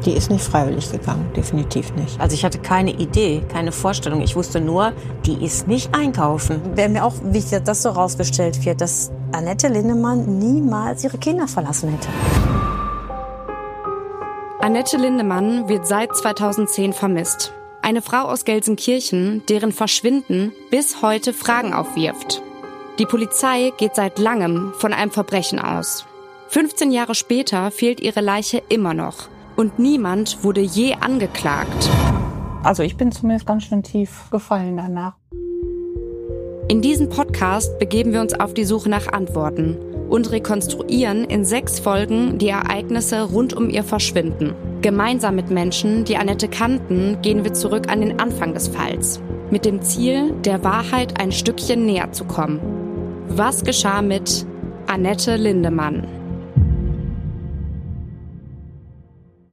Die ist nicht freiwillig gegangen, definitiv nicht. Also ich hatte keine Idee, keine Vorstellung. Ich wusste nur, die ist nicht einkaufen. Wäre mir auch wichtig, dass so rausgestellt wird, dass Annette Lindemann niemals ihre Kinder verlassen hätte. Annette Lindemann wird seit 2010 vermisst. Eine Frau aus Gelsenkirchen, deren Verschwinden bis heute Fragen aufwirft. Die Polizei geht seit langem von einem Verbrechen aus. 15 Jahre später fehlt ihre Leiche immer noch. Und niemand wurde je angeklagt. Also ich bin zumindest ganz schön tief gefallen danach. In diesem Podcast begeben wir uns auf die Suche nach Antworten und rekonstruieren in 6 Folgen die Ereignisse rund um ihr Verschwinden. Gemeinsam mit Menschen, die Annette kannten, gehen wir zurück an den Anfang des Falls. Mit dem Ziel, der Wahrheit ein Stückchen näher zu kommen. Was geschah mit Annette Lindemann?